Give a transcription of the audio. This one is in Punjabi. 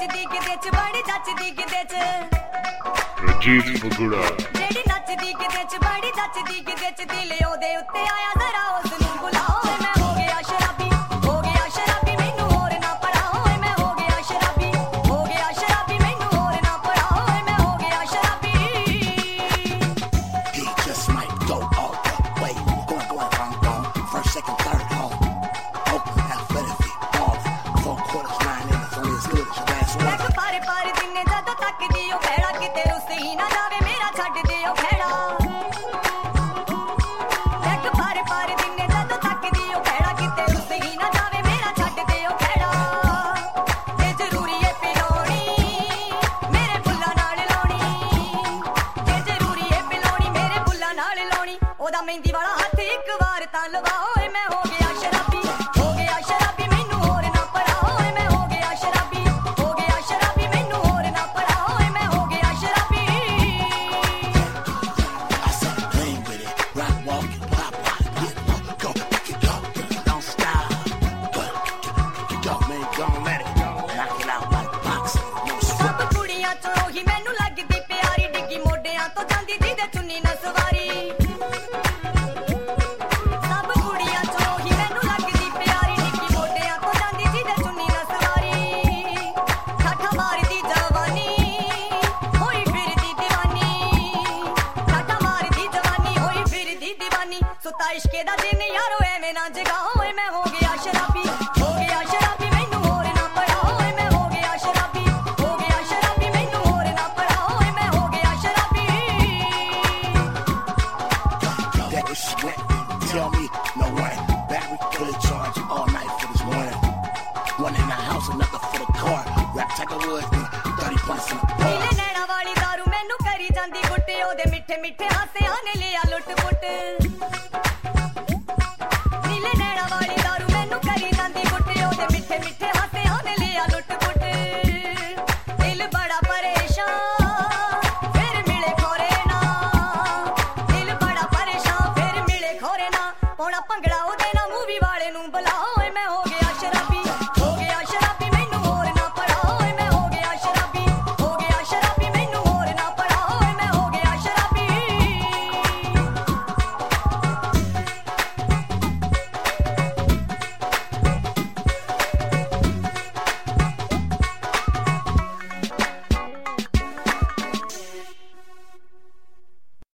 ਨੱਚਦੀ ਕਿਦੇ ਚ ਬੜੀ ਜੱਚਦੀ ਕਿਦੇ ਚ ਰਜੀਤ ਬੁਗੜਾ ਜਿਹੜੀ ਨੱਚਦੀ ਕਿਦੇ ਚ ਬੜੀ ਜੱਚਦੀ ਕਿਦੇ ਚ ਦਿਲ ਉਹਦੇ ਉੱਤੇ ਆਇਆ ਜ਼ਰਾ ਉਸ ਨੂੰ ਬੁਲਾਓ ਮੈਂ ਹੋ ਗਿਆ ਸ਼ਰਾਬੀ ਮੈਨੂੰ ਹੋਰ ਨਾ ਪੜਾਓ ਮੈਂ ਹੋ ਗਿਆ ਸ਼ਰਾਬੀ ਮੈਨੂੰ ਹੋਰ ਨਾ ਪੜਾਓ ਮੈਂ ਹੋ ਗਿਆ ਸ਼ਰਾਬੀ He just might go all the way going first second third home open athletic ball 4 quarters 9 innings only as good as your last one ਪਾਰੇ ਦਿਨੇ ਜਦੋਂ ਤੱਕਦੀ ਉਹ ਭੈੜਾ ਕਿਤੇ ਰੁੱਸ ਹੀ ਨਾ ਜਾਵੇ ਮੇਰਾ ਛੱਡ ਦੇ ਉਹ ਖੇੜਾ ਇੱਕ ਪਾਰੇ ਦਿਨੇ ਜਦੋਂ ਤੱਕਦੀ ਉਹ ਭੈੜਾ ਕਿਤੇ ਰੁੱਸ ਹੀ ਨਾ ਜਾਵੇ ਮੇਰਾ ਛੱਡ ਦੇ ਉਹ ਖੇੜਾ ਇਹ ਜ਼ਰੂਰੀ ਏ ਪਿਲਾਉਣੀ ਮੇਰੇ ਬੁੱਲਾਂ ਨਾਲ ਲਾਉਣੀ ਇਹ ਜ਼ਰੂਰੀ ਏ ਪਿਲਾਉਣੀ ਮੇਰੇ ਬੁੱਲਾਂ ਨਾਲ ਲਾਉਣੀ ਉਹਦਾ ਮਹਿੰਦੀ ਵਾਲਾ ਹੱਥ ਇੱਕ ਵਾਰ ਤਾਂ ਲਵਾਓ ਏ ਮੈਂ ਹੋ ਗਿਆ ਸ਼ਰਾਬੀ ਮੈਨੂੰ ਹੋਰ ਨਾ ਪੜਾਓ ਏ ਮੈਂ ਹੋ ਗਿਆ ਸ਼ਰਾਬੀ ਮੈਨੂੰ ਹੋਰ ਨਾ ਪੜਾਓ ਏ ਮੈਂ ਹੋ ਗਿਆ ਸ਼ਰਾਬੀ I said clean with it rock walk pop get up go pick it up don't stop go man don't let it knock it out like boxing no sweat ਸਭ ਕੁੜੀਆਂ ਚੋਂ ਹੀ ਮੈਨੂੰ ਲੱਗਦੀ ਪਿਆਰੀ ਡਿੱਗੀ ਮੋਢਿਆਂ ਤੋਂ ਜਾਂਦੀ ਜਿਹਦੇ ਚੁੰਨੀ ਨਾ ਸਵਾਰੀ ਸਭ ਕੁੜੀਆਂ ਚੋਂ ਹੀ ਮੈਨੂੰ ਲੱਗਦੀ ਪਿਆਰੀ ਡਿੱਗੀ ਮੋਢਿਆਂ ਤੋਂ ਜਾਂਦੀ ਜਿਹਦੇ ਚੁੰਨੀ ਨਾ ਸਵਾਰੀ ਠਾਠਾ ਮਾਰਦੀ ਜਵਾਨੀ ਹੋਈ ਫਿਰਦੀ ਦੀਵਾਨੀ ਠਾਠਾ ਮਾਰਦੀ ਜਵਾਨੀ ਹੋਈ ਫਿਰਦੀ ਦੀਵਾਨੀ ਸੁੱਤਾ ਇਸ਼ਕੇ ਦਾ ਦਿਨ ਯਾਰੋ ਐਵੇਂ ਨਾ ਜਗਾਓ ਏ ਮੈਂ ਹੋ ਗਿਆ ਸ਼ਰਾਬੀ ਮੈਨੂੰ ਹੋਰ ਨਾ ਪੜਾਓ ਏ ਮੈਂ ਹੋ ਗਿਆ ਸ਼ਰਾਬੀ ਮੈਨੂੰ ਹੋਰ ਨਾ ਪੜਾਓ ਏ ਮੈਂ ਹੋ ਗਿਆ ਸ਼ਰਾਬੀ that was sweat tell me no way battery fully charged all night for this one in the house another for the car rap Tiger Woods 30 points in the bar ਨੀਲੇ ਨੈਣਾ ਵਾਲੀ ਦਾਰੂ ਮੈਨੂੰ ਕਰੀ ਜਾਂਦੀ ਗੁੱਟ ਉਹਦੇ ਮਿੱਠੇ ਮਿੱਠੇ ਹਾਸਿਆਂ ਨੇ ਲਿਆ ਲੁੱਟ ਪੁੱਟ ਨੀਲੇ ਨੈਣਾ ਵਾਲੀ ਦਾਰੂ ਮੈਨੂੰ ਕਰੀ ਜਾਂਦੀ ਗੁੱਟ ਉਹਦੇ ਮਿੱਠੇ ਮਿੱਠੇ ਹਾਸਿਆਂ ਨੇ ਲਿਆ ਲੁੱਟ ਪੁੱਟ ਦਿਲ ਬੜਾ ਪਰੇਸ਼ਾਨ ਫਿਰ ਮਿਲੇ ਖੋਰੇ ਨਾ ਦਿਲ ਬੜਾ ਪਰੇਸ਼ਾਨ ਫਿਰ ਮਿਲੇ ਖੋਰੇ ਨਾ ਪੌਣਾ ਭੰਗੜਾ